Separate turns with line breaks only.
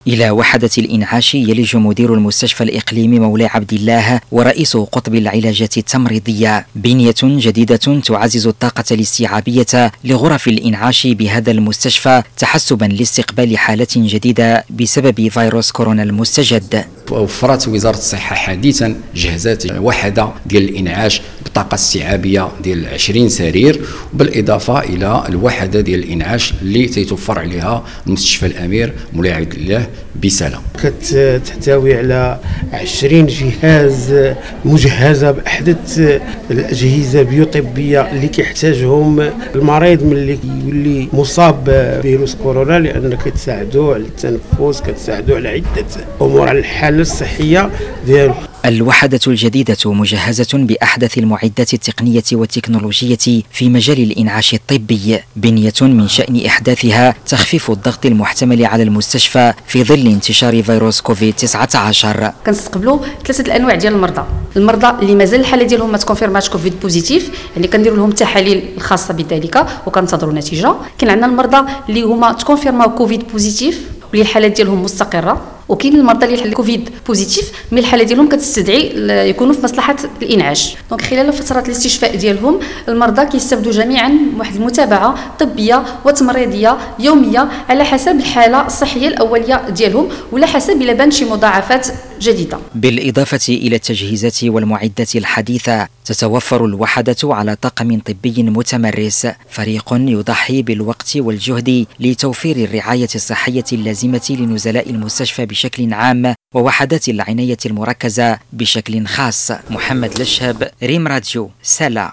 إلى وحدة الإنعاش يلج مدير المستشفى الإقليمي مولاي عبد الله ورئيس قطب العلاجات التمريضية بنية جديدة تعزز الطاقة الاستيعابية لغرف الإنعاش بهذا المستشفى تحسبا لاستقبال حالات جديدة بسبب فيروس كورونا المستجد.
وفرت وزارة الصحة حديثا جهزت وحدة ديال الإنعاش بطاقة استيعابية ديال 20 سرير، بالإضافة إلى الوحدة ديال الإنعاش اللي تيتوفر عليها المستشفى الأمير مولاي عبد الله بسلام.
كتحتوي على 20 جهاز مجهزة بأحدث الأجهزة بيوطبية اللي كيحتاجهم المريض ملي يولي مصاب بفيروس كورونا، لأن كتساعدوه على التنفس، كتساعدوه على عدة أمور على الحالة الصحية ديالو.
الوحدة الجديدة مجهزة بأحدث المعدات التقنية والتكنولوجية في مجال الإنعاش الطبي، بنية من شأن إحداثها تخفيف الضغط المحتمل على المستشفى في ظل انتشار فيروس كوفيد-19.
كنستقبلوا ثلاثة الأنواع ديال المرضى اللي مازال الحالة ديالهم ما تكونفيرماتش كوفيد بوزيتيف، يعني كنديروا لهم التحاليل الخاصة بذلك وكنتظروا نتيجة. كاين عندنا المرضى اللي هما تكونفيرماو كوفيد بوزيتيف واللي الحالات ديالهم مستقرة، وكاين المرضى اللي الكوفيد بوزيتيف مي الحاله ديالهم كتستدعي يكونوا في مصلحه الانعاش. دونك خلال فتره الاستشفاء ديالهم المرضى كيستافدوا جميعا واحد المتابعه طبيه وتمريضيه يوميه على حسب الحاله الصحيه الاوليه ديالهم ولا حسب الا بان شي مضاعفات جديده.
بالاضافه الى التجهيزات والمعدات الحديثه تتوفر الوحده على طاقم طبي متمرس، فريق يضحي بالوقت والجهد لتوفير الرعايه الصحيه اللازمه لنزلاء المستشفى بشكل عام ووحدات العناية المركزة بشكل خاص. محمد لشهب، ريم راديو، سلا.